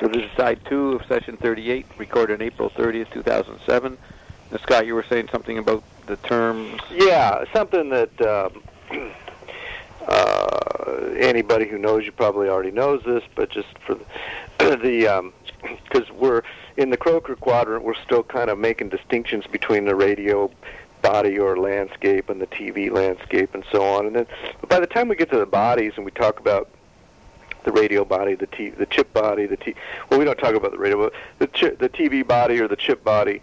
So this is side 2 of session 38, recorded on April 30th, 2007. Now, Scott, you were saying something about the terms. Yeah, something that anybody who knows you probably already knows this, but just for the because we're in the Croker quadrant, we're still kind of making distinctions between the radio body or landscape and the TV landscape and so on. And then by the time we get to the bodies and we talk about the radio body, the chip body, well, we don't talk about the radio, but the TV body or the chip body.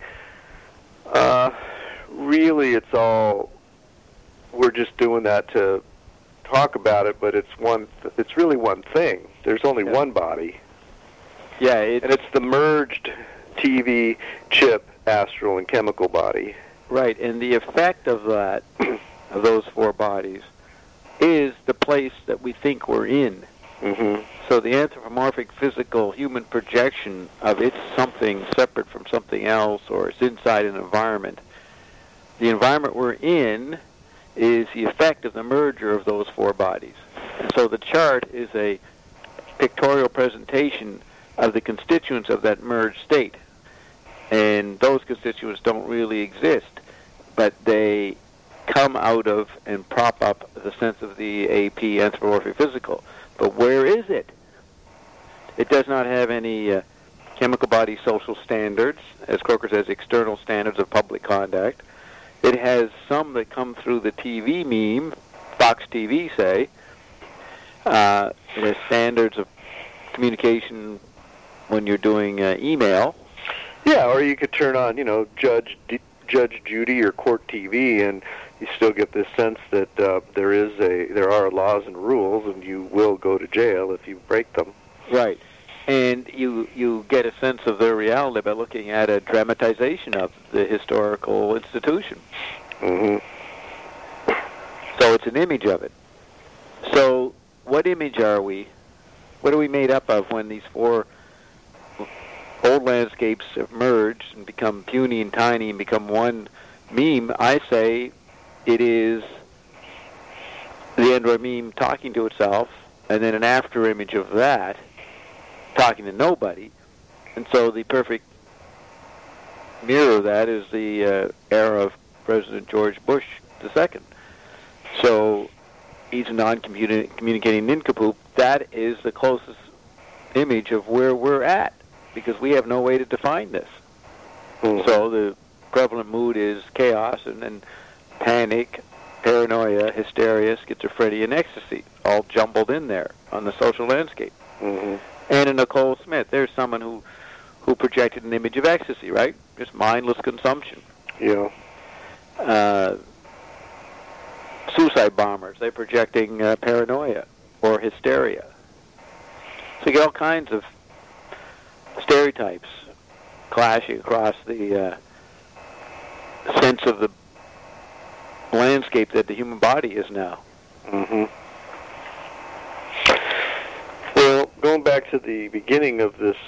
Really, it's all, we're just doing that to talk about it, but it's really one thing. There's only one body. Yeah, and it's the merged TV, chip, astral, and chemical body. Right, and the effect of that, of those four bodies, is the place that we think we're in. Mm-hmm. So the anthropomorphic physical human projection of it's something separate from something else, or it's inside an environment. The environment we're in is the effect of the merger of those four bodies. And so the chart is a pictorial presentation of the constituents of that merged state. And those constituents don't really exist, but they come out of and prop up the sense of the AP, anthropomorphic physical. But where is it? It does not have any chemical body social standards, as Croker says, external standards of public conduct. It has some that come through the TV meme, Fox TV, say. It has standards of communication when you're doing email. Yeah, or you could turn on, Judge Judy or Court TV, and you still get this sense that there are laws and rules, and you will go to jail if you break them. Right, and you get a sense of their reality by looking at a dramatization of the historical institution. Mm-hmm. So it's an image of it. So what image are we? What are we made up of when these four old landscapes have merged and become puny and tiny and become one meme? I say it is the Android meme talking to itself, and then an after image of that talking to nobody. And so the perfect mirror of that is the era of President George Bush II. So he's a non-communicating nincompoop. That is the closest image of where we're at, because we have no way to define this. Mm-hmm. So the prevalent mood is chaos, and then panic, paranoia, hysteria, schizophrenia, and ecstasy, all jumbled in there on the social landscape. Mm-hmm. And in Nicole Smith, there's someone who projected an image of ecstasy, right? Just mindless consumption. Yeah. Suicide bombers, they're projecting paranoia or hysteria. So you get all kinds of stereotypes clashing across the sense of the landscape that the human body is now. Mm-hmm. Well, going back to the beginning of this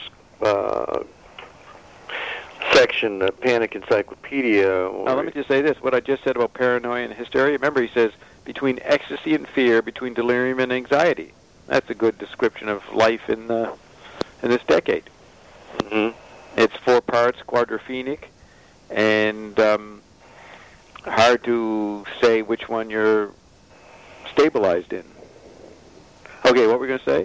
section, Panic Encyclopedia. Now, let me just say this. What I just said about paranoia and hysteria, remember he says, between ecstasy and fear, between delirium and anxiety. That's a good description of life in this decade. Mm-hmm. It's 4 parts, quadraphenic, and hard to say which one you're stabilized in. Okay, what were we going to say?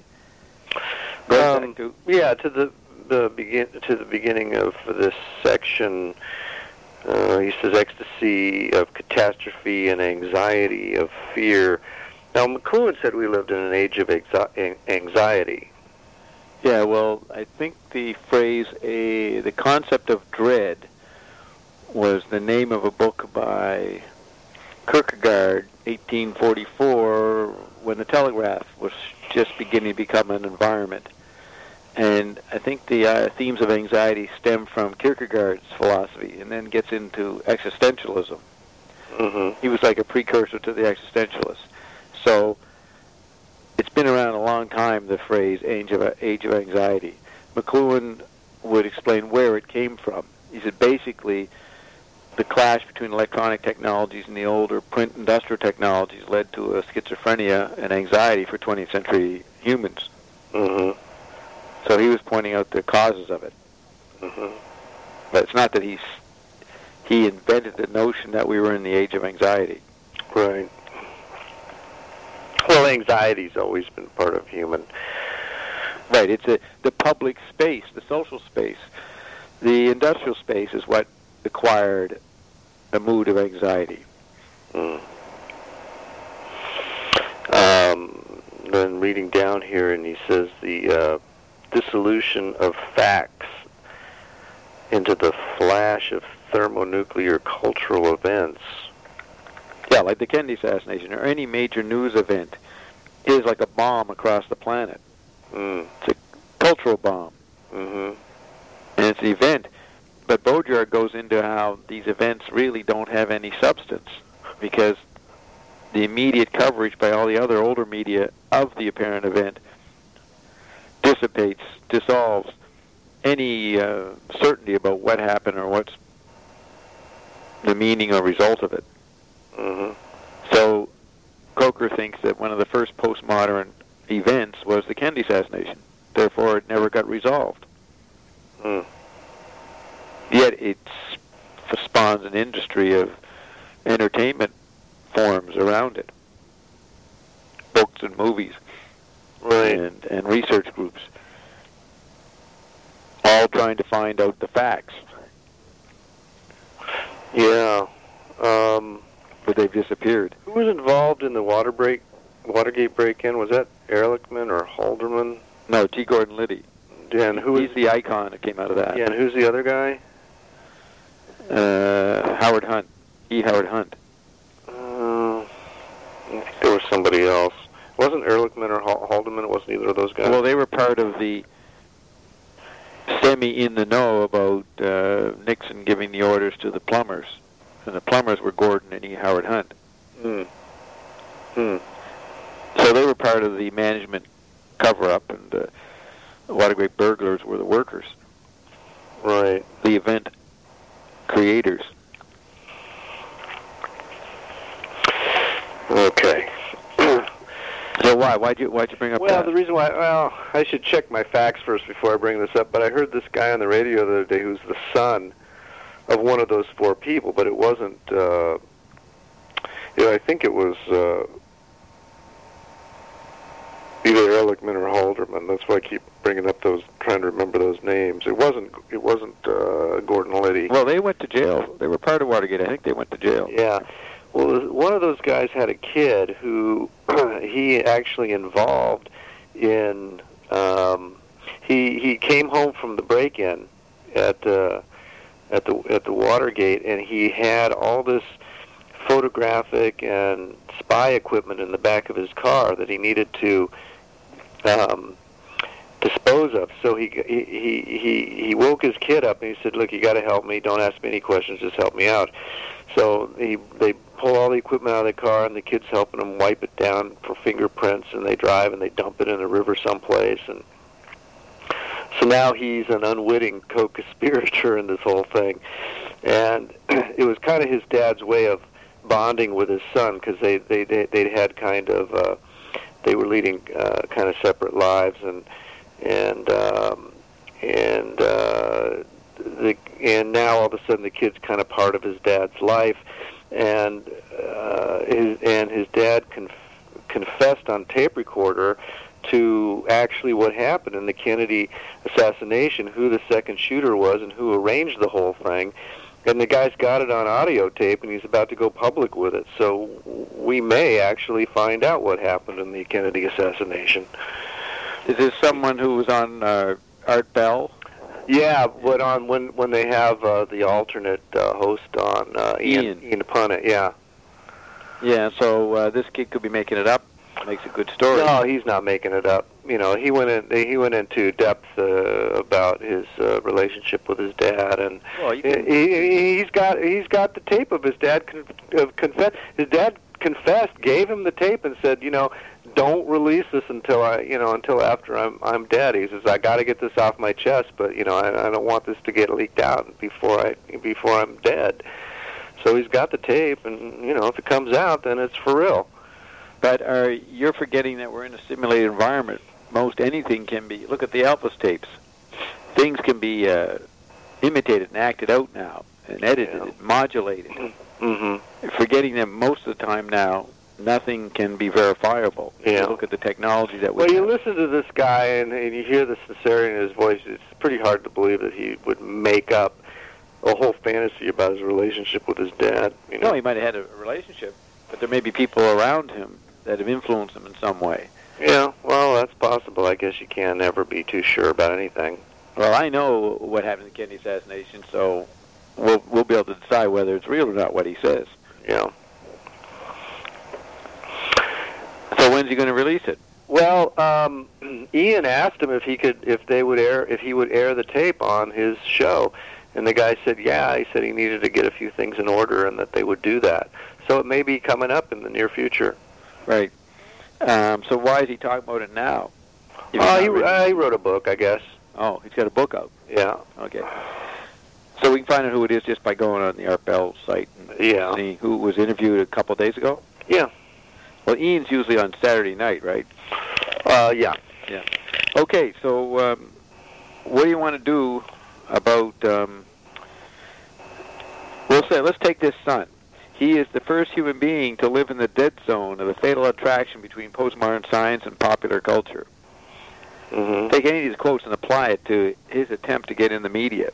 Yeah, to the beginning of this section, he says ecstasy of catastrophe and anxiety of fear. Now, McLuhan said we lived in an age of anxiety. Yeah, well, I think the phrase, the concept of dread, was the name of a book by Kierkegaard, 1844, when the telegraph was just beginning to become an environment. And I think the themes of anxiety stem from Kierkegaard's philosophy and then gets into existentialism. Mm-hmm. He was like a precursor to the existentialists. So it's been around a long time, the phrase age of anxiety. McLuhan would explain where it came from. He said basically the clash between electronic technologies and the older print industrial technologies led to a schizophrenia and anxiety for 20th century humans. Mm-hmm. So he was pointing out the causes of it. Mm-hmm. But it's not that he invented the notion that we were in the age of anxiety. Right. Well, anxiety's always been part of human. Right. It's the public space, the social space. The industrial space is what acquired a mood of anxiety. Mm. Then reading down here, and he says the dissolution of facts into the flash of thermonuclear cultural events. Yeah, like the Kennedy assassination or any major news event is like a bomb across the planet. Mm. It's a cultural bomb. Mm-hmm. And it's an event. But Baudrillard goes into how these events really don't have any substance because the immediate coverage by all the other older media of the apparent event dissipates, dissolves any certainty about what happened or what's the meaning or result of it. Mm-hmm. So Coker thinks that one of the first postmodern events was the Kennedy assassination. Therefore, it never got resolved. Mm. Yet it spawns an industry of entertainment forms around it. Books and movies. Right. And research groups. All trying to find out the facts. Yeah. But they've disappeared. Who was involved in the Watergate break-in? Was that Ehrlichman or Haldeman? No, T. Gordon Liddy. Yeah, and He's the icon that came out of that. Yeah, and who's the other guy? Howard Hunt. E. Howard Hunt. I think there was somebody else. It wasn't Ehrlichman or Haldeman. It wasn't either of those guys. Well, they were part of the semi-in-the-know about Nixon giving the orders to the plumbers. And the plumbers were Gordon and E. Howard Hunt. Hmm. Hmm. So they were part of the management cover-up, and the Watergate burglars were the workers. Right. The event creators. Okay. So why? Why'd you bring up that? Well, the reason why, I should check my facts first before I bring this up, but I heard this guy on the radio the other day who's the son of one of those four people, but it wasn't, I think it was either Ehrlichman or Haldeman. That's why I keep bringing up trying to remember those names. It wasn't Gordon Liddy. Well, they went to jail. They were part of Watergate. I think they went to jail. Yeah. Well, one of those guys had a kid who he actually involved in. He came home from the break-in at the Watergate, and he had all this photographic and spy equipment in the back of his car that he needed to dispose of. So he woke his kid up and he said, "Look, you got to help me. Don't ask me any questions. Just help me out." So they pull all the equipment out of the car, and the kid's helping them wipe it down for fingerprints, and they drive and they dump it in a river someplace. And so now he's an unwitting co-conspirator in this whole thing. And it was kind of his dad's way of bonding with his son, because they'd had kind of they were leading kind of separate lives, and now all of a sudden the kid's kind of part of his dad's life, and his dad confessed on tape recorder to actually what happened in the Kennedy assassination, who the second shooter was and who arranged the whole thing. And the guy's got it on audio tape, and he's about to go public with it. So we may actually find out what happened in the Kennedy assassination. Is this someone who was on Art Bell? Yeah, but on when they have the alternate host on Ian Punnett, yeah. Yeah, so this kid could be making it up. Makes a good story. No, he's not making it up. You know, he went into depth about his relationship with his dad, and he's got the tape of his dad confess. His dad confessed, gave him the tape, and said, don't release this until after I'm dead. He says, I got to get this off my chest, but I don't want this to get leaked out before I'm dead. So he's got the tape, and if it comes out, then it's for real. But you're forgetting that we're in a simulated environment most anything can be. Look at the Elvis tapes. Things can be imitated and acted out now, and edited and modulated. Mm-hmm. Forgetting that most of the time now, nothing can be verifiable. Yeah. You look at the technology that we Well, you have. listen to this guy, and you hear the sincerity in his voice. It's pretty hard to believe that he would make up a whole fantasy about his relationship with his dad. You know? No, he might have had a relationship, but there may be people around him that have influenced him in some way. Yeah, well, that's possible. I guess you can't ever be too sure about anything. Well, I know what happened in the Kennedy assassination, so we'll be able to decide whether it's real or not what he says. Yeah. So when's he going to release it? Well, Ian asked him if he would air the tape on his show, and the guy said, yeah. He said he needed to get a few things in order, and that they would do that. So it may be coming up in the near future. Right. So why is he talking about it now? He wrote a book, I guess. Oh, he's got a book out. Yeah. Okay. So we can find out who it is just by going on the Art Bell site and seeing who was interviewed a couple of days ago? Yeah. Well, Ian's usually on Saturday night, right? Yeah. Yeah. Okay, so what do you want to do about, let's take this son. He is the first human being to live in the dead zone of the fatal attraction between postmodern science and popular culture. Mm-hmm. Take any of these quotes and apply it to his attempt to get in the media.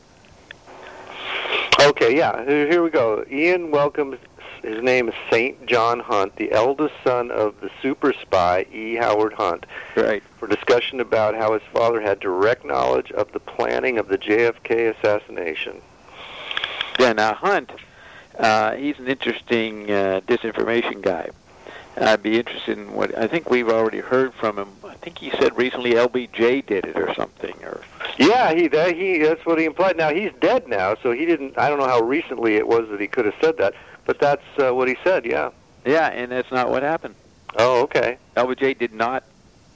Okay, yeah. Here we go. Ian welcomes, his name is St. John Hunt, the eldest son of the super spy E. Howard Hunt, Right. for discussion about how his father had direct knowledge of the planning of the JFK assassination. Yeah, now Hunt, he's an interesting disinformation guy. I'd be interested in what, I think we've already heard from him. I think he said recently LBJ did it or something. Yeah, that's what he implied. Now, he's dead now, so he didn't, I don't know how recently it was that he could have said that, but that's what he said, yeah. Yeah, and that's not what happened. Oh, okay. LBJ did not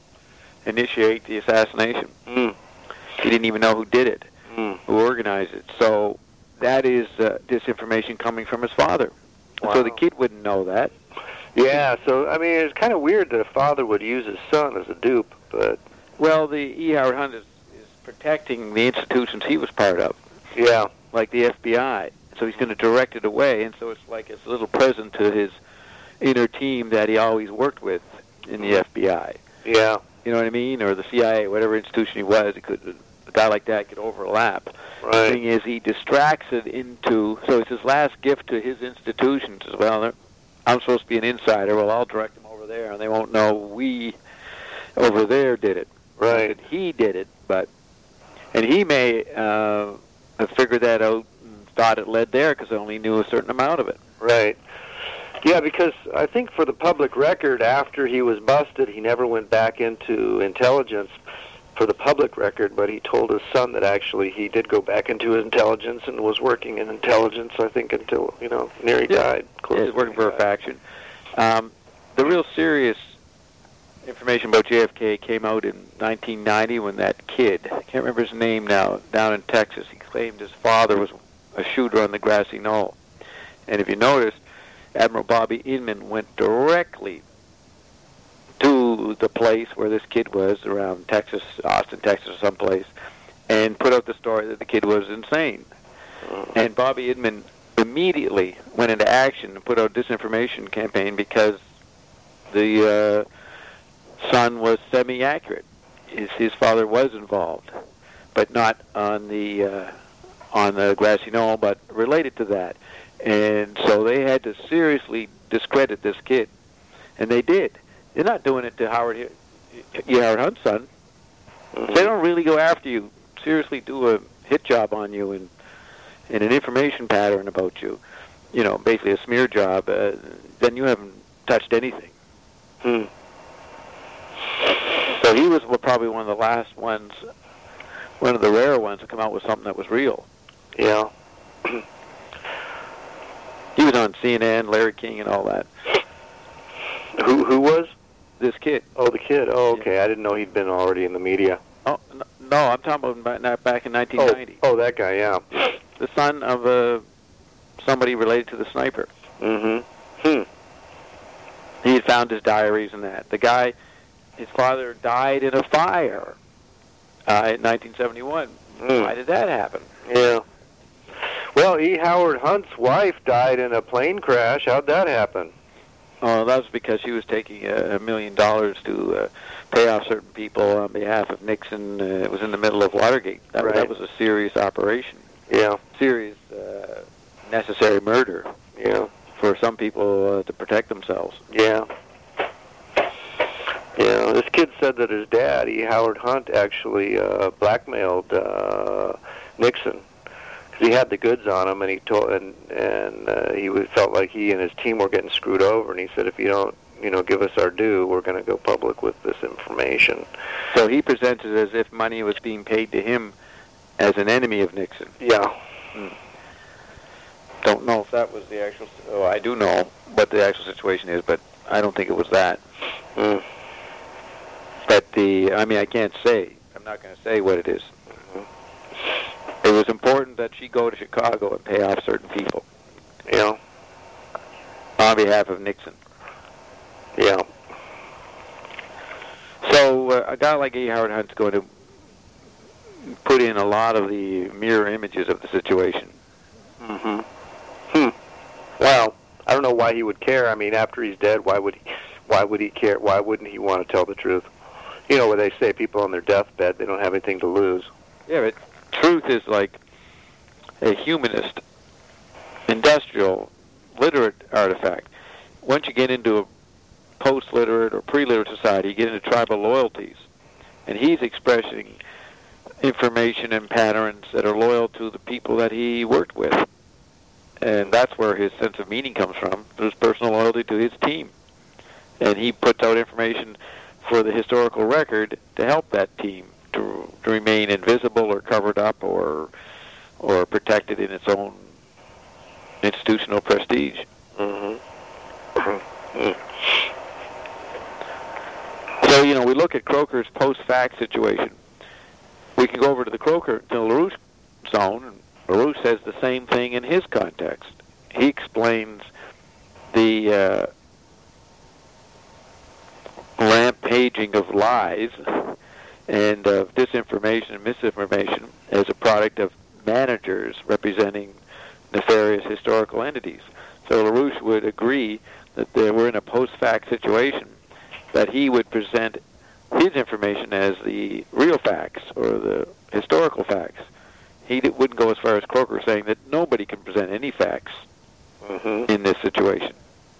initiate the assassination. Mm. He didn't even know who did it, Mm. who organized it. So that is disinformation coming from his father. Wow. So the kid wouldn't know that. Yeah, so, I mean, it's kind of weird that a father would use his son as a dupe, but... Well, the E. Howard Hunt is protecting the institutions he was part of, Yeah. like the FBI. So he's going to direct it away, and so it's like it's a little present to his inner team that he always worked with in the FBI. Yeah. You know what I mean? Or the CIA, whatever institution he was, a guy like that could overlap. Right. The thing is, he distracts it into, so it's his last gift to his institutions as well. I'm supposed to be an insider. Well, I'll direct them over there, and they won't know we over there did it. Right. He did it, and he may have figured that out and thought it led there because I only knew a certain amount of it. Right. Yeah, because I think for the public record, after he was busted, he never went back into intelligence for the public record, but he told his son that actually he did go back into intelligence and was working in intelligence, I think, until, near he died. Yeah, he's working for a faction. The real serious information about JFK came out in 1990 when that kid, I can't remember his name now, down in Texas, he claimed his father was a shooter on the grassy knoll. And if you notice, Admiral Bobby Inman went directly to the place where this kid was, around Texas, Austin, Texas, or someplace, and put out the story that the kid was insane. And Bobby Inman immediately went into action and put out a disinformation campaign because the son was semi-accurate. His father was involved, but not on the grassy knoll, but related to that. And so they had to seriously discredit this kid, and they did. They're not doing it to Howard Hunt's son. They don't really go after you, seriously do a hit job on you and an information pattern about you, basically a smear job, then you haven't touched anything. Hmm. So he was probably one of the last ones, one of the rare ones to come out with something that was real. Yeah. He was on CNN, Larry King, and all that. Who was? This kid. Oh, the kid. Oh, okay. Yeah. I didn't know he'd been already in the media. Oh, no, I'm talking about back in 1990. Oh, that guy, yeah. The son of somebody related to the sniper. Mm-hmm. He had found his diaries and that. The guy his father died in a fire in 1971. Why did that happen? Yeah. Well, E. Howard Hunt's wife died in a plane crash. How'd that happen? Oh, that was because she was taking $1 million to pay off certain people on behalf of Nixon. It was in the middle of Watergate. That was a serious operation. Yeah. Serious, necessary murder. Yeah. For some people to protect themselves. Yeah. Yeah. This kid said that his dad, E. Howard Hunt, actually blackmailed Nixon. He had the goods on him, and he told, and he felt like he and his team were getting screwed over. And he said, if you don't, give us our due, we're going to go public with this information. So he presented it as if money was being paid to him as an enemy of Nixon. Yeah. Don't know if that was the actual. Oh, I do know what the actual situation is, but I don't think it was that. But I can't say. I'm not going to say what it is. It was important that she go to Chicago and pay off certain people. Yeah. On behalf of Nixon. Yeah. So a guy like E. Howard Hunt's going to put in a lot of the mirror images of the situation. Well, I don't know why he would care. I mean, after he's dead, why would he care? Why wouldn't he want to tell the truth? Where they say people on their deathbed, they don't have anything to lose. Yeah, but truth is like a humanist, industrial, literate artifact. Once you get into a post-literate or pre-literate society, you get into tribal loyalties. And he's expressing information and patterns that are loyal to the people that he worked with. And that's where his sense of meaning comes from, his personal loyalty to his team. And he puts out information for the historical record to help that team to remain invisible or covered up or protected in its own institutional prestige. So, we look at Croker's post-fact situation. We can go over to the LaRouche zone, and LaRouche says the same thing in his context. He explains the rampaging of lies and of disinformation and misinformation as a product of managers representing nefarious historical entities. So LaRouche would agree that we're in a post-fact situation, that he would present his information as the real facts or the historical facts. He wouldn't go as far as Croker, saying that nobody can present any facts in this situation.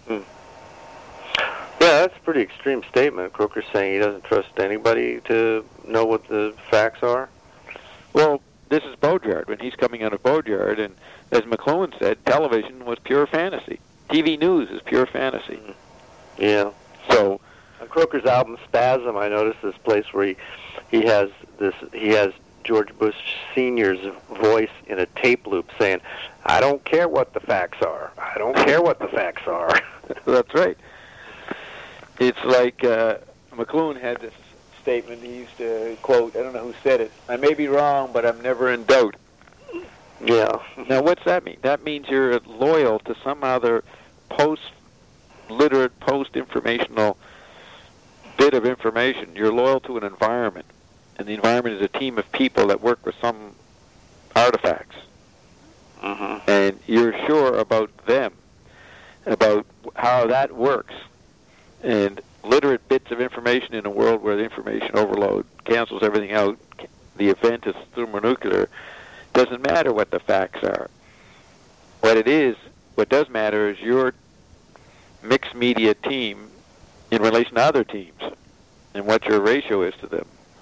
Yeah, that's a pretty extreme statement. Croker's saying he doesn't trust anybody to know what the facts are. Well, this is Bodyard, when he's coming out of Bodyard, and as McLuhan said, television was pure fantasy. TV news is pure fantasy. Yeah. So on Croker's album Spasm, I noticed this place where he has George Bush Sr.'s voice in a tape loop saying, "I don't care what the facts are. I don't care what the facts are." That's right. It's like McLuhan had this statement he used to quote. I don't know who said it. "I may be wrong, but I'm never in doubt." Yeah. Now, what's that mean? That means you're loyal to some other post-literate, post-informational bit of information. You're loyal to an environment, and the environment is a team of people that work with some artifacts. And you're sure about them, about how that works. And literate bits of information in a world where the information overload cancels everything out, the event is thermonuclear, doesn't matter what the facts are. What does matter is your mixed media team in relation to other teams and what your ratio is to them.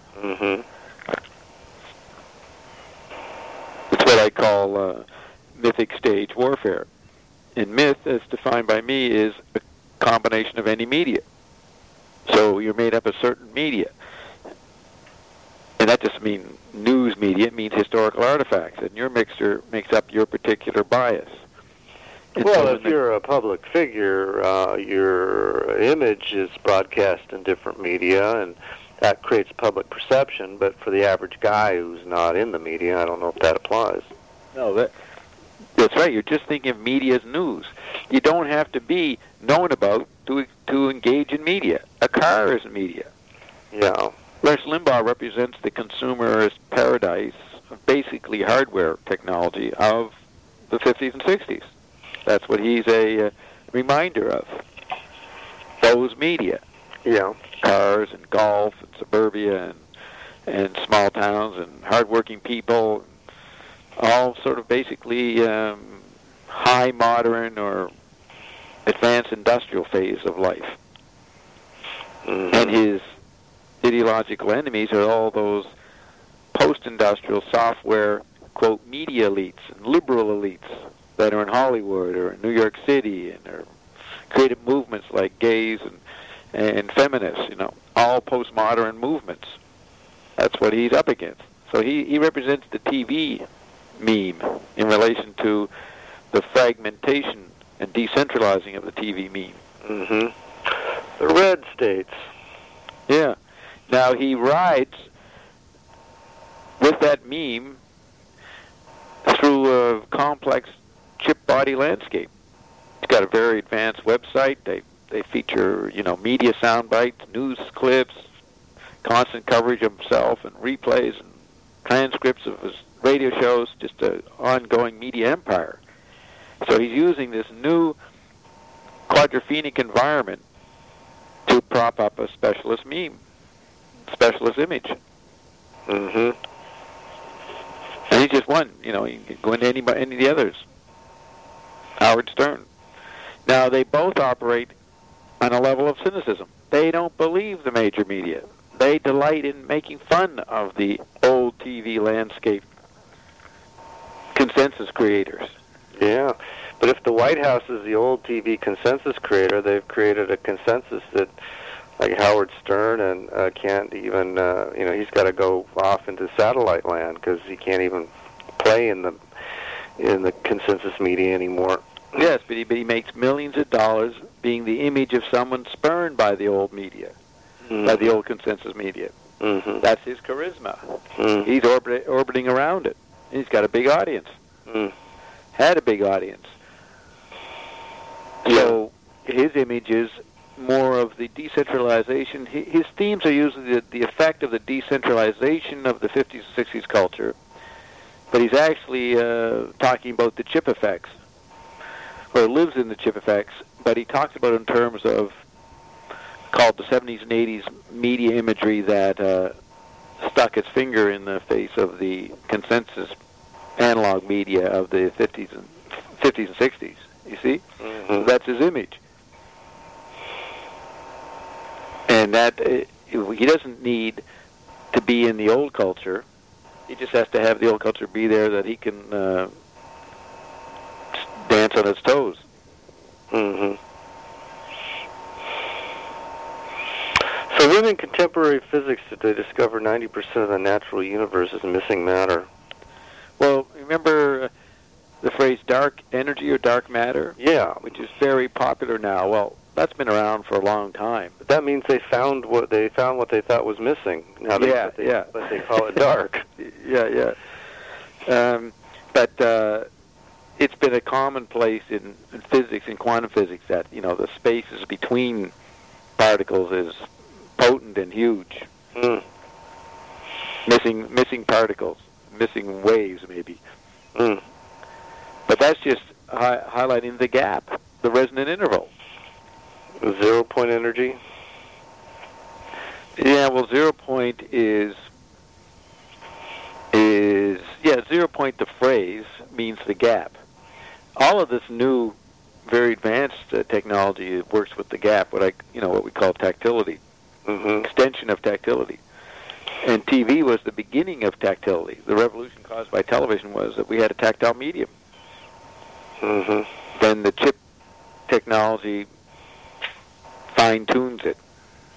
It's what I call mythic stage warfare. And myth, as defined by me, is a combination of any media. So you're made up of certain media. And that doesn't mean news media, it means historical artifacts. And your mixture makes up your particular bias. And well, if you're a public figure, your image is broadcast in different media, and that creates public perception. But for the average guy who's not in the media, I don't know if that applies. No, that's right. You're just thinking of media as news. You don't have to be known about to engage in media. A car is media. Yeah. Rush Limbaugh represents the consumerist paradise of basically hardware technology of the 50s and 60s. That's what he's a reminder of. Those media. Yeah. Cars and golf and suburbia and small towns and hardworking people, all sort of basically high modern or advanced industrial phase of life. Mm-hmm. And his ideological enemies are all those post-industrial software, quote, media elites and liberal elites that are in Hollywood or in New York City and are creative movements like gays and feminists, all postmodern movements. That's what he's up against. So he represents the TV meme in relation to the fragmentation and decentralizing of the TV meme. Mm-hmm. The red states. Yeah. Now he rides with that meme through a complex chip body landscape. He's got a very advanced website. They feature, media sound bites, news clips, constant coverage of himself, and replays and transcripts of his radio shows, just an ongoing media empire. So he's using this new quadraphenic environment to prop up a specialist meme, specialist image. Mm-hmm. And he's just one. You can go into any of the others. Howard Stern. Now, they both operate on a level of cynicism. They don't believe the major media. They delight in making fun of the old TV landscape consensus creators. Yeah, but if the White House is the old TV consensus creator, they've created a consensus that, like Howard Stern, and can't even, he's got to go off into satellite land because he can't even play in the consensus media anymore. Yes, but he makes millions of dollars being the image of someone spurned by the old media, mm-hmm. by the old consensus media. Mm-hmm. That's his charisma. Mm-hmm. He's orbiting around it. He's got a big audience. Mm. Had a big audience. Yeah. So his image is more of the decentralization. His themes are usually the effect of the decentralization of the 50s and 60s culture, but he's actually talking about the chip effects, or lives in the chip effects, but he talks about it in terms of called the 70s and 80s media imagery that stuck its finger in the face of the consensus analog media of the 50s and 60s. You see? Mm-hmm. So that's his image. And that he doesn't need to be in the old culture. He just has to have the old culture be there that he can dance on its toes. Mm-hmm. So when in contemporary physics did they discover 90% of the natural universe is missing matter? Well, remember the phrase dark energy or dark matter? Yeah. Which is very popular now. Well, that's been around for a long time. But that means they found what they thought was missing. Now they call it dark. Yeah. But it's been a commonplace in physics, in quantum physics, that the spaces between particles is potent and huge. Mm. Missing particles, missing waves, maybe. Mm. But that's just highlighting the gap, the resonant interval. 0 point energy? Yeah, well, 0 point is 0 point, the phrase, means the gap. All of this new, very advanced technology works with the gap, what we call tactility, mm-hmm. extension of tactility. And TV was the beginning of tactility. The revolution caused by television was that we had a tactile medium. Mm-hmm. Then the chip technology fine-tunes it.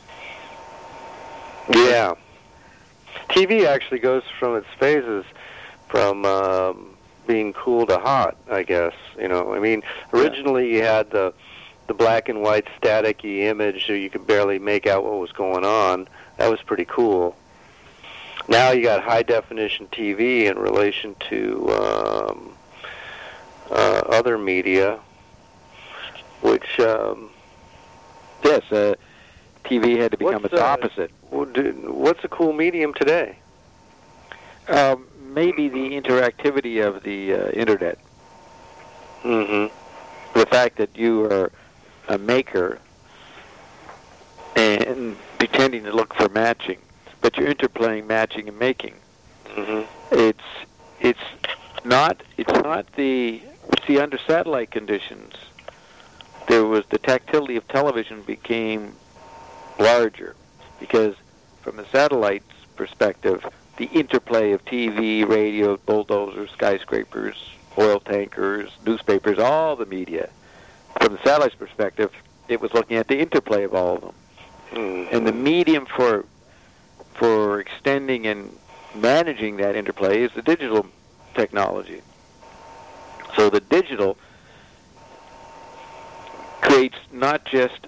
Yeah. TV actually goes from its phases from being cool to hot, I guess. Originally you had the black and white staticky image so you could barely make out what was going on. That was pretty cool. Now you got high-definition TV in relation to other media, which... Yes, TV had to become its opposite. What's a cool medium today? Maybe the interactivity of the Internet. Mm-hmm. The fact that you are a maker and pretending to look for matching, but you're interplaying matching and making. Mm-hmm. It's not the, see, under satellite conditions, there was the tactility of television became larger, because from the satellite's perspective, the interplay of TV, radio, bulldozers, skyscrapers, oil tankers, newspapers, all the media, from the satellite's perspective, it was looking at the interplay of all of them. Mm-hmm. And the medium for extending and managing that interplay is the digital technology. So the digital creates not just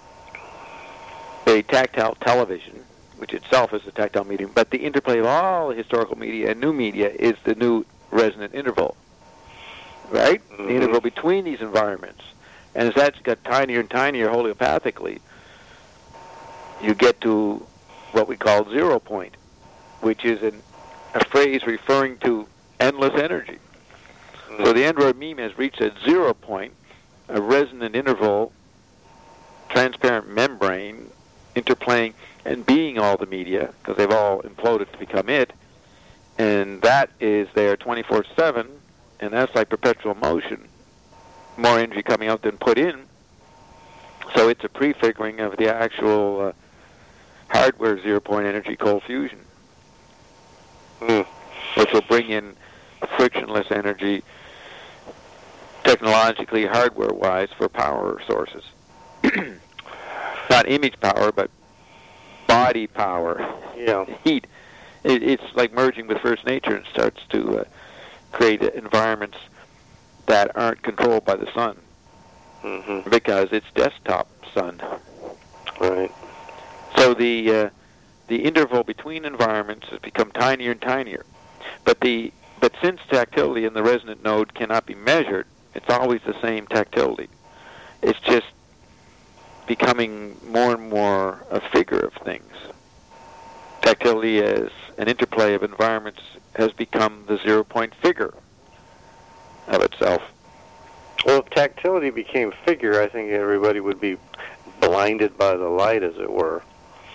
a tactile television, which itself is a tactile medium, but the interplay of all the historical media and new media is the new resonant interval, right? Mm-hmm. The interval between these environments. And as that's got tinier and tinier homeopathically, you get to what we call 0 point, which is a phrase referring to endless energy. Mm-hmm. So the Android meme has reached a 0 point, a resonant interval, transparent membrane, interplaying and being all the media, because they've all imploded to become it, and that is there 24/7, and that's like perpetual motion. More energy coming out than put in, so it's a prefiguring of the actual hardware 0 point energy cold fusion, which will bring in frictionless energy technologically, hardware-wise, for power sources. Not image power, but body power. Yeah. Heat. It's like merging with First Nature and starts to create environments that aren't controlled by the sun, Mm-hmm. because it's desktop sun. Right. So the interval between environments has become tinier and tinier. But since tactility in the resonant node cannot be measured, it's always the same tactility. It's just becoming more and more a figure of things. Tactility as an interplay of environments has become the 0 point figure of itself. Well, if tactility became figure, I think everybody would be blinded by the light, as it were.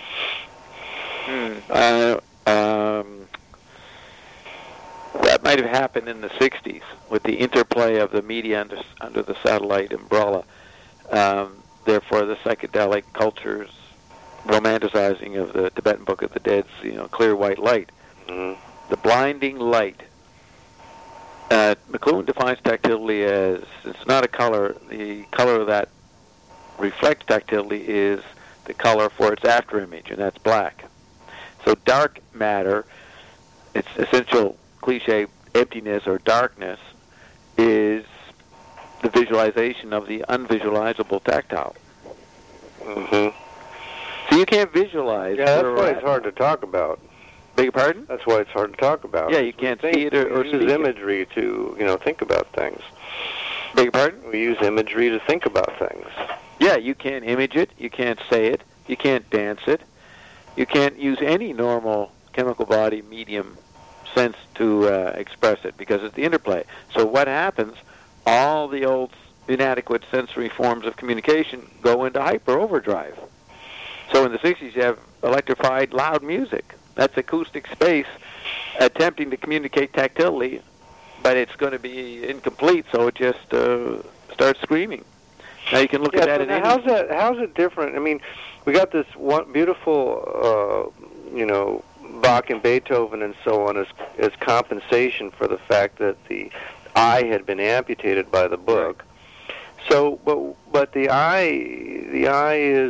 That might have happened in the 60s with the interplay of the media under the satellite umbrella. Therefore, the psychedelic culture's romanticizing of the Tibetan Book of the Dead's, clear white light. Mm-hmm. The blinding light. McLuhan defines tactility as, it's not a color. The color that reflects tactility is the color for its afterimage, and that's black. So dark matter, its essential cliche emptiness or darkness, is the visualization of the unvisualizable tactile. Mm-hmm. So you can't visualize. Yeah, that's why it's hard to talk about. Beg your pardon? That's why it's hard to talk about. Yeah, you can't see it or we speak use it. imagery to, think about things. Beg your pardon? We use imagery to think about things. Yeah, you can't image it, you can't say it, you can't dance it, you can't use any normal chemical body medium sense to express it, because it's the interplay. So what happens, all the old inadequate sensory forms of communication go into hyper-overdrive. So in the 60s you have electrified loud music. That's acoustic space attempting to communicate tactilely, but it's going to be incomplete, so it just starts screaming. Now you can look at that in any... How's it different? I mean, we got this one beautiful, Bach and Beethoven and so on as compensation for the fact that the eye had been amputated by the book. Right. So, but the eye is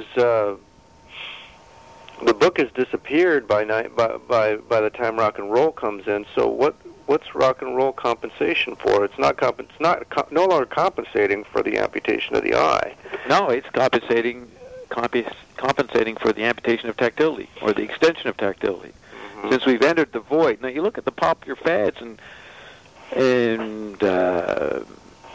the book has disappeared by the time rock and roll comes in. So what's rock and roll compensation for? It's no longer compensating for the amputation of the eye. No, it's compensating for the amputation of tactility, or the extension of tactility. Mm-hmm. Since we've entered the void. Now you look at the popular fads and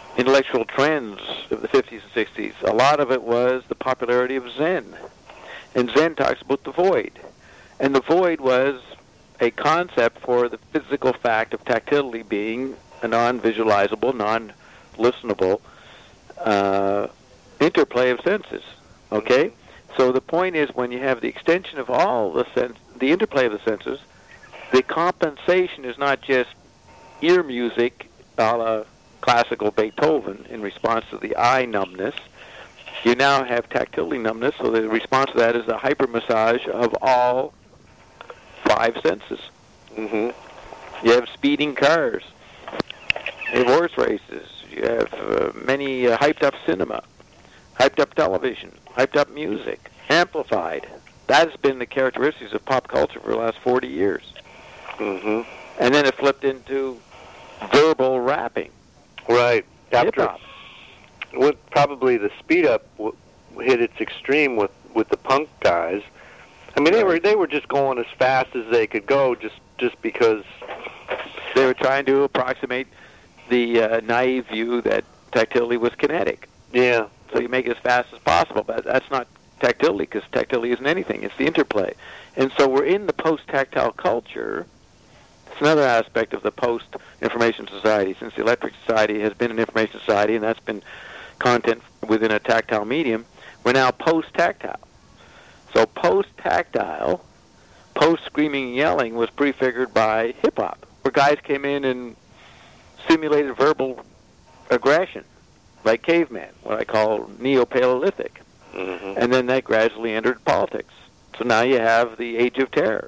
intellectual trends of the 50s and 60s. A lot of it was the popularity of Zen. And Zen talks about the void. And the void was a concept for the physical fact of tactility being a non-visualizable, non-listenable interplay of senses. Okay? So the point is, when you have the extension of all the interplay of the senses, the compensation is not just ear music a la classical Beethoven in response to the eye numbness. You now have tactility numbness, so the response to that is a hyper-massage of all 5 senses. Mm-hmm. You have speeding cars. You have horse races. You have many hyped-up cinema, hyped-up television, hyped-up music, amplified. That's been the characteristics of pop culture for the last 40 years. Mm-hmm. And then it flipped into verbal rapping. Right. Hip-hop. Probably the speed up hit its extreme with the punk guys. I mean, they were just going as fast as they could go, just because they were trying to approximate the naive view that tactility was kinetic. Yeah. So you make it as fast as possible, but that's not tactility, because tactility isn't anything. It's the interplay. And so we're in the post-tactile culture. It's another aspect of the post-information society. Since the electric society has been an information society, and that's been content within a tactile medium, we're now post-tactile. So post-tactile, post-screaming and yelling was prefigured by hip-hop, where guys came in and simulated verbal aggression, like caveman, what I call neo-Paleolithic. Mm-hmm. And then that gradually entered politics. So now you have the Age of Terror.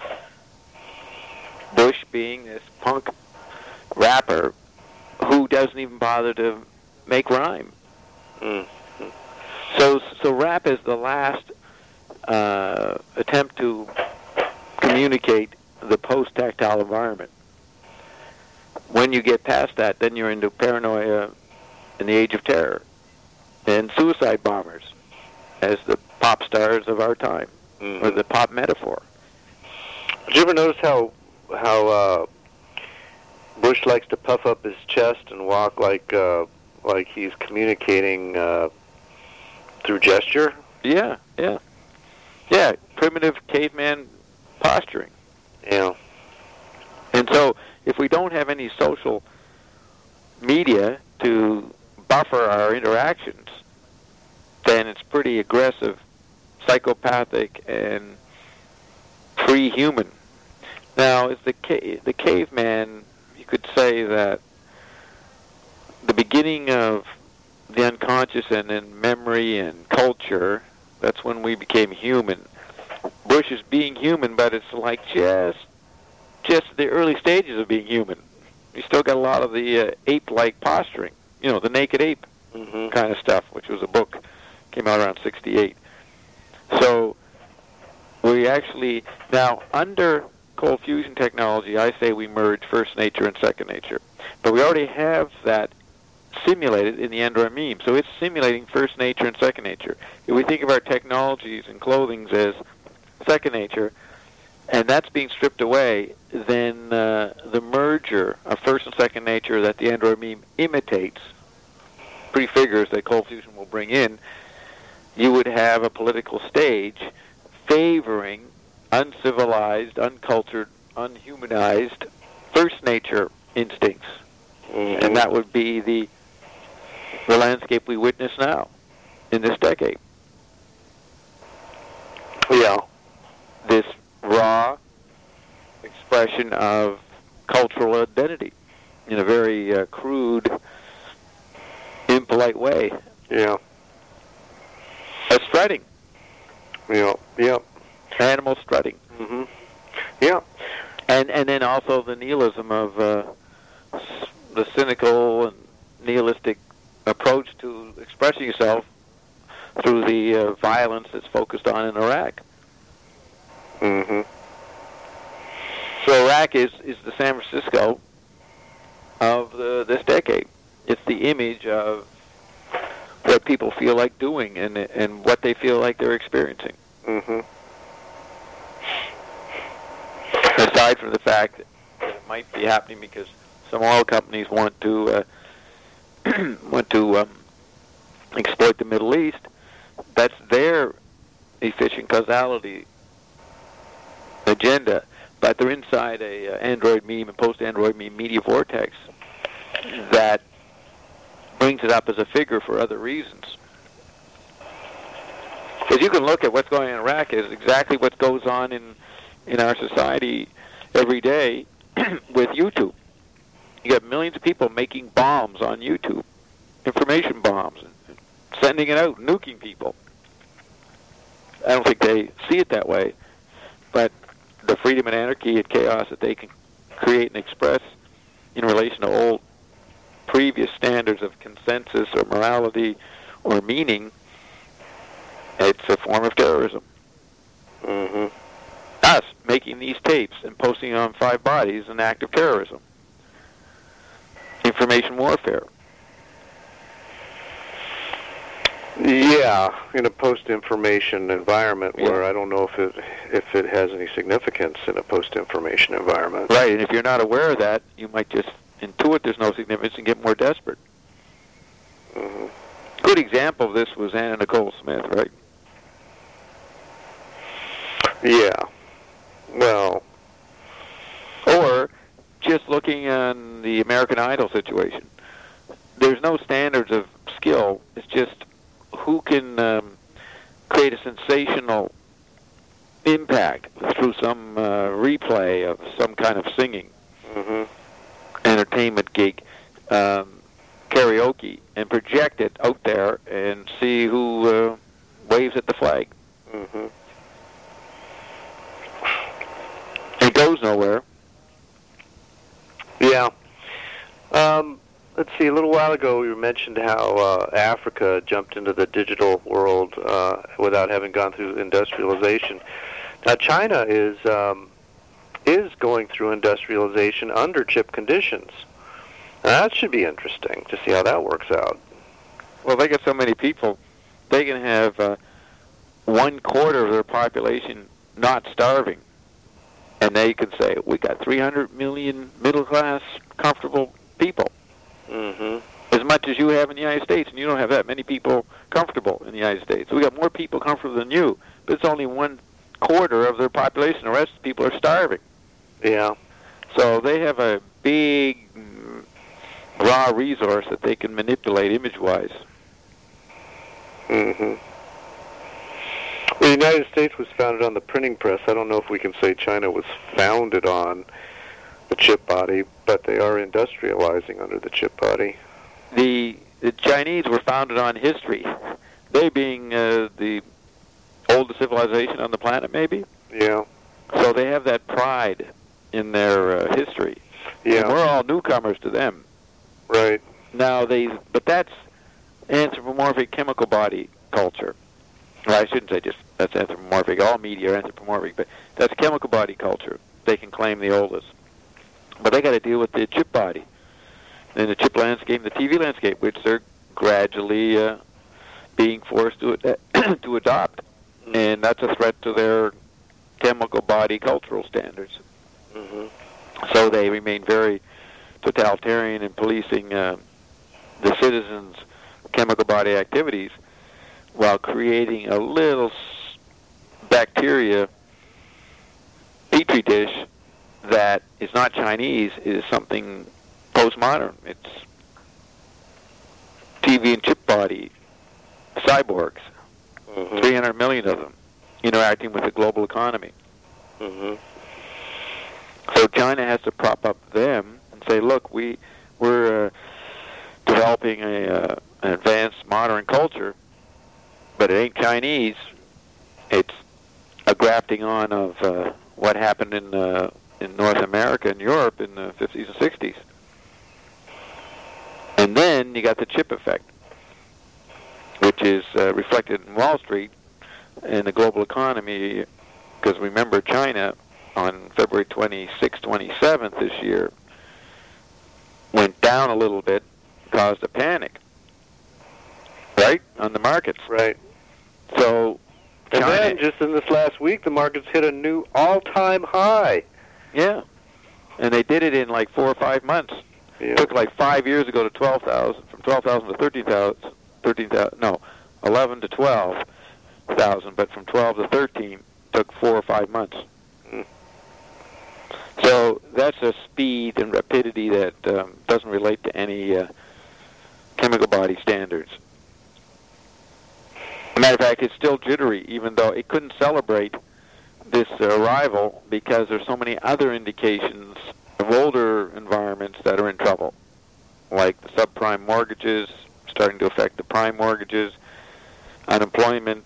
Bush being this punk rapper who doesn't even bother to make rhyme. Mm-hmm. So rap is the last attempt to communicate the post-tactile environment. When you get past that, then you're into paranoia and the Age of Terror and suicide bombers as the pop stars of our time, or the pop metaphor. Did you ever notice how Bush likes to puff up his chest and walk like he's communicating through gesture? Yeah. Primitive caveman posturing. Yeah. And so, if we don't have any social media to buffer our interactions, then it's pretty aggressive, psychopathic, and pre-human. Now, as the caveman, you could say that the beginning of the unconscious and in memory and culture, that's when we became human. Bush is being human, but it's like just the early stages of being human. You still got a lot of the ape-like posturing, the naked ape kind of stuff, which was a book, came out around 1968. So we actually, now under cold fusion technology, I say we merge first nature and second nature. But we already have that simulated in the Android meme. So it's simulating first nature and second nature. If we think of our technologies and clothing as second nature, and that's being stripped away, then the merger of first and second nature that the Android meme imitates, prefigures that cold fusion will bring in, you would have a political stage favoring uncivilized, uncultured, unhumanized first nature instincts. Mm-hmm. And that would be the landscape we witness now in this decade. Yeah. This raw expression of cultural identity in a very crude, impolite way. Yeah. A strutting. Yeah. Animal strutting. Mm-hmm. Yeah. And then also the nihilism of the cynical and nihilistic approach to expressing yourself through the violence that's focused on in Iraq. Mm-hmm. So Iraq is the San Francisco of this decade. It's the image of what people feel like doing and what they feel like they're experiencing. Mm-hmm. Aside from the fact that it might be happening because some oil companies want to exploit the Middle East, that's their efficient causality agenda, but they're inside a Android meme and post-Android meme media vortex that brings it up as a figure for other reasons. Because you can look at what's going on in Iraq is exactly what goes on in our society every day with YouTube. You got millions of people making bombs on YouTube, information bombs, sending it out, nuking people. I don't think they see it that way, but the freedom and anarchy and chaos that they can create and express in relation to old previous standards of consensus or morality or meaning, it's a form of terrorism. Mm-hmm. Us making these tapes and posting on 5 Bodies is an act of terrorism. Information warfare. Yeah, in a post-information environment where I don't know if it has any significance in a post-information environment. Right, and if you're not aware of that, you might just intuit there's no significance and get more desperate. Mm-hmm. Good example of this was Anna Nicole Smith, right? Yeah. Well. Or just looking on the American Idol situation. There's no standards of skill. It's just who can create a sensational impact through some replay of some kind of singing, entertainment gig, karaoke, and project it out there and see who waves at the flag. Mm-hmm. It goes nowhere. Yeah. Let's see, a little while ago we mentioned how Africa jumped into the digital world without having gone through industrialization. Now China is going through industrialization under chip conditions. Now, that should be interesting to see how that works out. Well, they got so many people, they can have 1/4 of their population not starving. And they can say, we got 300 million middle-class, comfortable people. Mm-hmm. As much as you have in the United States, and you don't have that many people comfortable in the United States. We got more people comfortable than you, but it's only 1/4 of their population. The rest of the people are starving. Yeah. So they have a big raw resource that they can manipulate image-wise. Mm-hmm. The United States was founded on the printing press. I don't know if we can say China was founded on the chip body, but they are industrializing under the chip body. The Chinese were founded on history. They being the oldest civilization on the planet, maybe? Yeah. So they have that pride in their history. Yeah. And we're all newcomers to them. Right. Now, but that's anthropomorphic chemical body culture. Well, I shouldn't say just that's anthropomorphic. All media are anthropomorphic, but that's chemical body culture. They can claim the oldest. But they got to deal with the chip body. And the chip landscape, the TV landscape, which they're gradually being forced to to adopt. And that's a threat to their chemical body cultural standards. Mm-hmm. So they remain very totalitarian in policing the citizens' chemical body activities while creating a little bacteria petri dish that is not Chinese, is something postmodern. It's TV and chip body cyborgs, 300 million of them, interacting with the global economy. Mm-hmm. So China has to prop up them and say, look, we're developing an advanced modern culture, but it ain't Chinese. It's a grafting on of what happened in North America and Europe in the 50s and 60s. And then you got the chip effect, which is reflected in Wall Street and the global economy, because remember, China on February 26th, 27th this year went down a little bit, caused a panic, right, on the markets. Right. So And China, then, just in this last week, the markets hit a new all-time high. yeah, and they did it in like 4 or 5 months. Yeah. It took like 5 years to go to 12,000, from 12,000 to 13,000, no, 11 to 12. 1,000, but from 12 to 13 took 4 or 5 months. So that's a speed and rapidity that doesn't relate to any chemical body standards. As a matter of fact, it's still jittery, even though it couldn't celebrate this arrival because there's so many other indications of older environments that are in trouble, like the subprime mortgages starting to affect the prime mortgages, unemployment,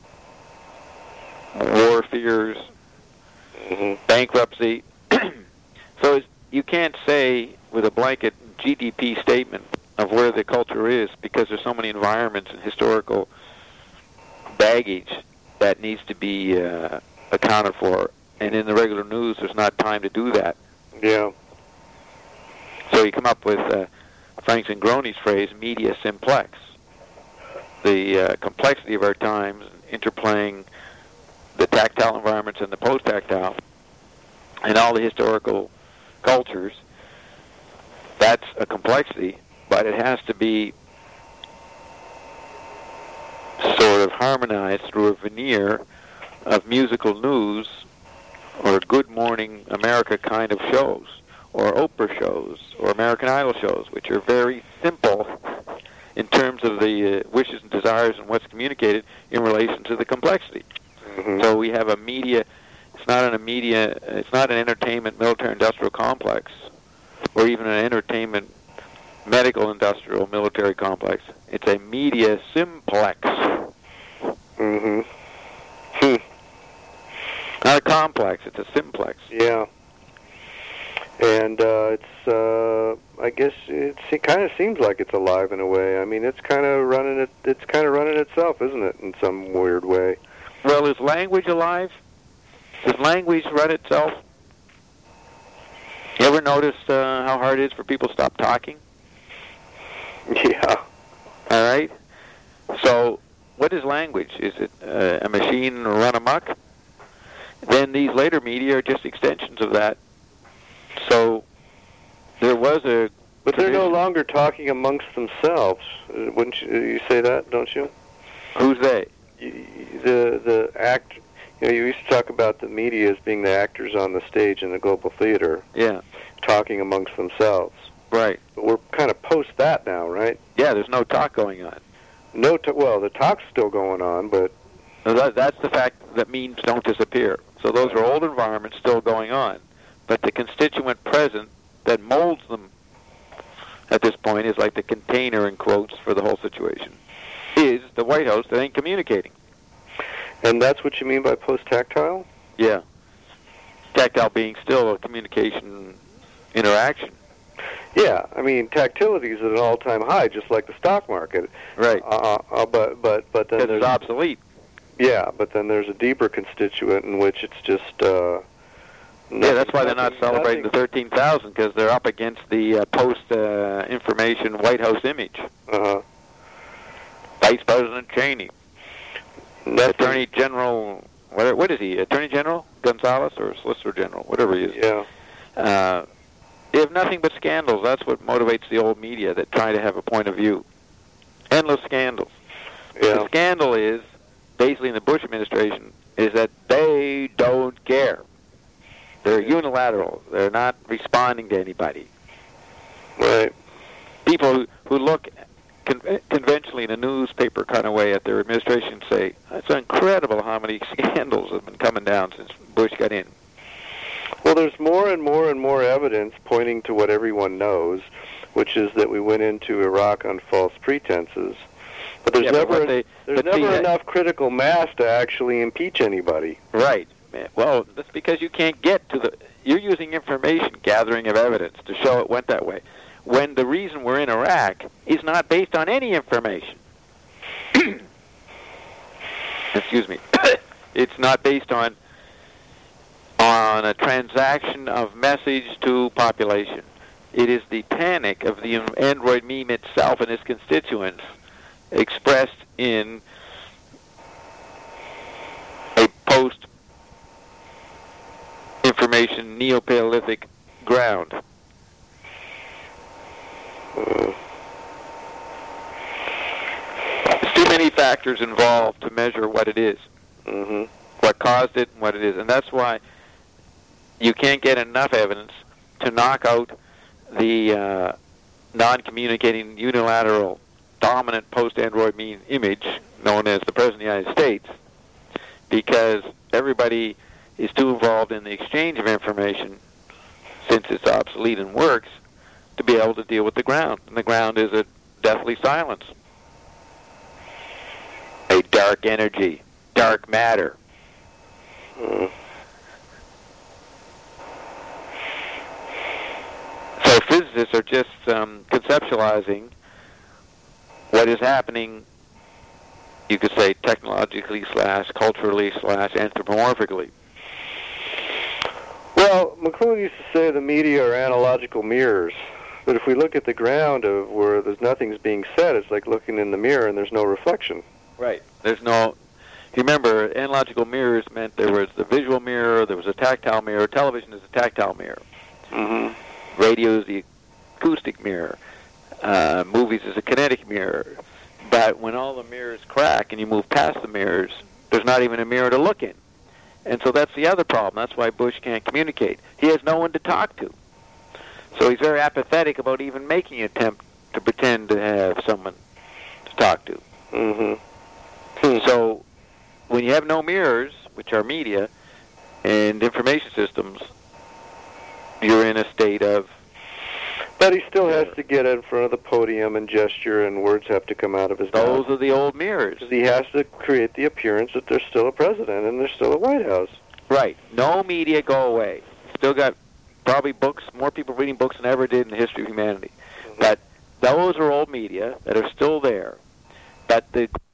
war fears, bankruptcy. So you can't say with a blanket GDP statement of where the culture is because there's so many environments and historical baggage that needs to be accounted for. And in the regular news, there's not time to do that. Yeah. So you come up with Frank Zingroni's phrase, media simplex. The complexity of our times, interplaying the tactile environments and the post-tactile, and all the historical cultures, that's a complexity, but it has to be sort of harmonized through a veneer of musical news or Good Morning America kind of shows, or Oprah shows, or American Idol shows, which are very simple in terms of the wishes and desires and what's communicated in relation to the complexity. So we have a media, it's not an entertainment military-industrial complex, or even an entertainment medical-industrial military complex. It's a media simplex. Not a complex, it's a simplex. Yeah. And I guess it kind of seems like it's alive in a way. I mean, it's kind of running itself, isn't it, in some weird way? Well, is language alive? Does language run itself? You ever notice how hard it is for people to stop talking? Yeah. All right. So, what is language? Is it a machine run amok? Then these later media are just extensions of that. So, there was a... But they're no longer talking amongst themselves. Wouldn't you say that, don't you? Who's they? The act. You used to talk about the media as being the actors on the stage in the global theater. Yeah. Talking amongst themselves. Right. But we're kind of post that now, right? Yeah, there's no talk going on. Well, the talk's still going on, but... That's the fact that memes don't disappear. So those are old environments still going on. But the constituent present that molds them at this point is like the container, in quotes, for the whole situation, is the White House that ain't communicating. And that's what you mean by post-tactile? Yeah. Tactile being still a communication interaction. Yeah, I mean, tactility is at an all-time high, just like the stock market. Right. But then it's obsolete. Yeah, but then there's a deeper constituent in which it's just... yeah, that's why they're not celebrating the 13,000, because they're up against the post-information White House image. Vice President Cheney. Attorney General... What is he? Attorney General? Gonzalez or Solicitor General? Whatever he is. Yeah. They have nothing but scandals. That's what motivates the old media that try to have a point of view. Endless scandals. Yeah. The scandal is, basically in the Bush administration, is that they don't care. They're unilateral. They're not responding to anybody. Right. People who look conventionally in a newspaper kind of way at their administration say, it's incredible how many scandals have been coming down since Bush got in. Well, there's more and more and more evidence pointing to what everyone knows, which is that we went into Iraq on false pretenses. But there's never enough critical mass to actually impeach anybody. Right. Well, that's because you can't get to the... You're using information gathering of evidence to show it went that way, when the reason we're in Iraq is not based on any information. Excuse me. It's not based on a transaction of message to population. It is the panic of the Android meme itself and its constituents expressed in a post-information Neo-Paleolithic ground. There's too many factors factors involved to measure what it is, what caused it and what it is. And that's why you can't get enough evidence to knock out the non-communicating, unilateral, dominant post-Android mean image known as the President of the United States, because everybody is too involved in the exchange of information, since it's obsolete and works, to be able to deal with the ground. And the ground is a deathly silence. A dark energy, dark matter. So physicists are just conceptualizing what is happening, you could say, technologically / culturally / anthropomorphically. Well, McLuhan used to say the media are analogical mirrors. But if we look at the ground of where there's nothing's being said, it's like looking in the mirror and there's no reflection. Right. There's no... You remember, analogical mirrors meant there was the visual mirror, there was a tactile mirror. Television is a tactile mirror. Radio is the acoustic mirror. Movies is a kinetic mirror. But when all the mirrors crack and you move past the mirrors, there's not even a mirror to look in. And so that's the other problem. That's why Bush can't communicate. He has no one to talk to. So he's very apathetic about even making an attempt to pretend to have someone to talk to. So when you have no mirrors, which are media and information systems, you're in a state of... But he still has to get in front of the podium and gesture, and words have to come out of his mouth. Those are the old mirrors. He has to create the appearance that there's still a president and there's still a White House. Right. No media go away. Still got probably books, more people reading books than ever did in the history of humanity. But those are old media that are still there. But the